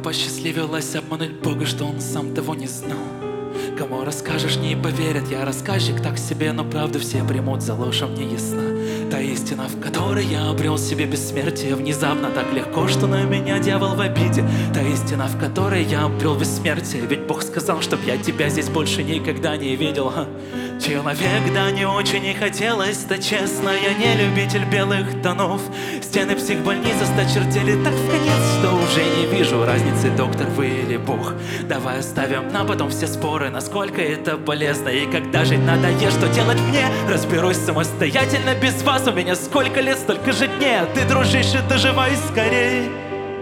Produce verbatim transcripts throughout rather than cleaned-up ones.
посчастливилось обмануть Бога, что он сам того не знал. Кому расскажешь, не поверят, я рассказчик так себе, но правду все примут за ложь, а мне ясна та истина, в которой я обрел себе бессмертие. Внезапно так легко, что на меня дьявол в обиде. Та истина, в которой я обрел бессмертие. Ведь Бог сказал, чтоб я тебя здесь больше никогда не видел. Ха. Человек, да не очень и хотелось, да честно, я не любитель белых тонов. Стены психбольницы сточертели так в конец, что уже не вижу разницы, доктор вы или Бог. Давай оставим на потом все споры, насколько это полезно и когда жить надоест, что делать мне. Разберусь самостоятельно без вас, у меня сколько лет, столько же дней, а ты, дружище, доживай скорей.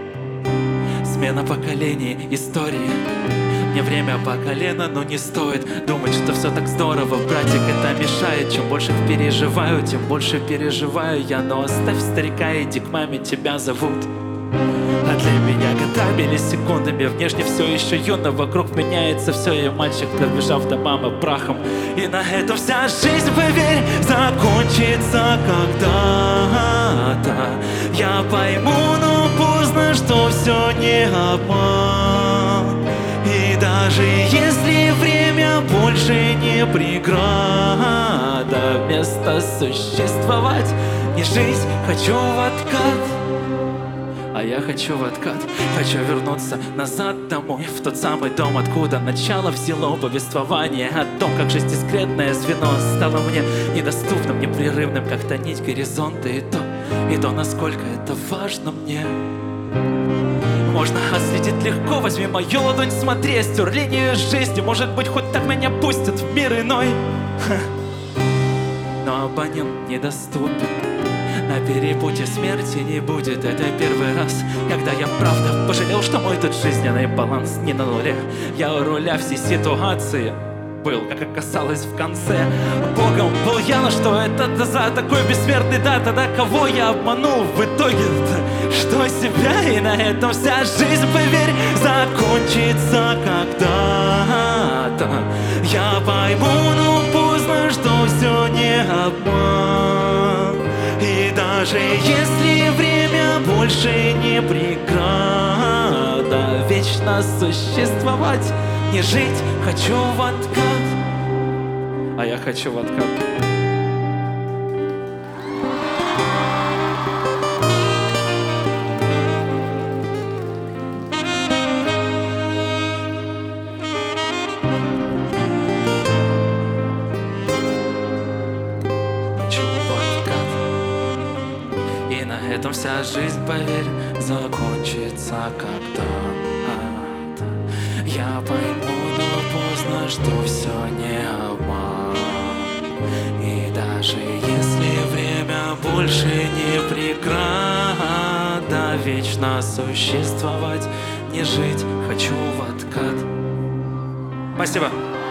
Смена поколений, истории. Мне время по колено, но не стоит думать, что все так здорово, братик, это мешает. Чем больше переживаю, тем больше переживаю я. Но оставь старика, иди к маме, тебя зовут. А для меня года били секундами, внешне все еще юно. Вокруг меняется все, я мальчик, пробежав до мамы прахом. И на этом вся жизнь, поверь, закончится когда-то. Я пойму, но поздно, что все не обман. И даже если время больше не преграда, вместо существовать, не жить, хочу в откат. А я хочу в откат, хочу вернуться назад домой, в тот самый дом, откуда начало взяло повествование о том, как жизнь дискретное звено стало мне недоступным, непрерывным, как-то нить горизонта. И то, и то, насколько это важно мне. Можно отследить легко, возьми мою ладонь, смотри, стер линию жизни. Может быть, хоть так меня пустят в мир иной. Ха. Но абонент недоступен. На перепутье смерти не будет. Это первый раз, когда я правда пожалел, что мой тут жизненный баланс не на нуле. Я у руля всей ситуации был, как оказалось в конце. Богом был я, но что это за такой бессмертный, да, тогда кого я обманул в итоге-то? Что себя, и на этом вся жизнь, поверь, закончится когда-то. Я пойму, но поздно, что все не обман. И даже если время больше не преграда, вечно существовать, не жить, хочу в откат. А я хочу в откат. И на этом вся жизнь, поверь, закончится когда-то. Я пойму, но поздно, что все не обман. И даже если время больше не преграда, вечно существовать, не жить, хочу в откат. Спасибо.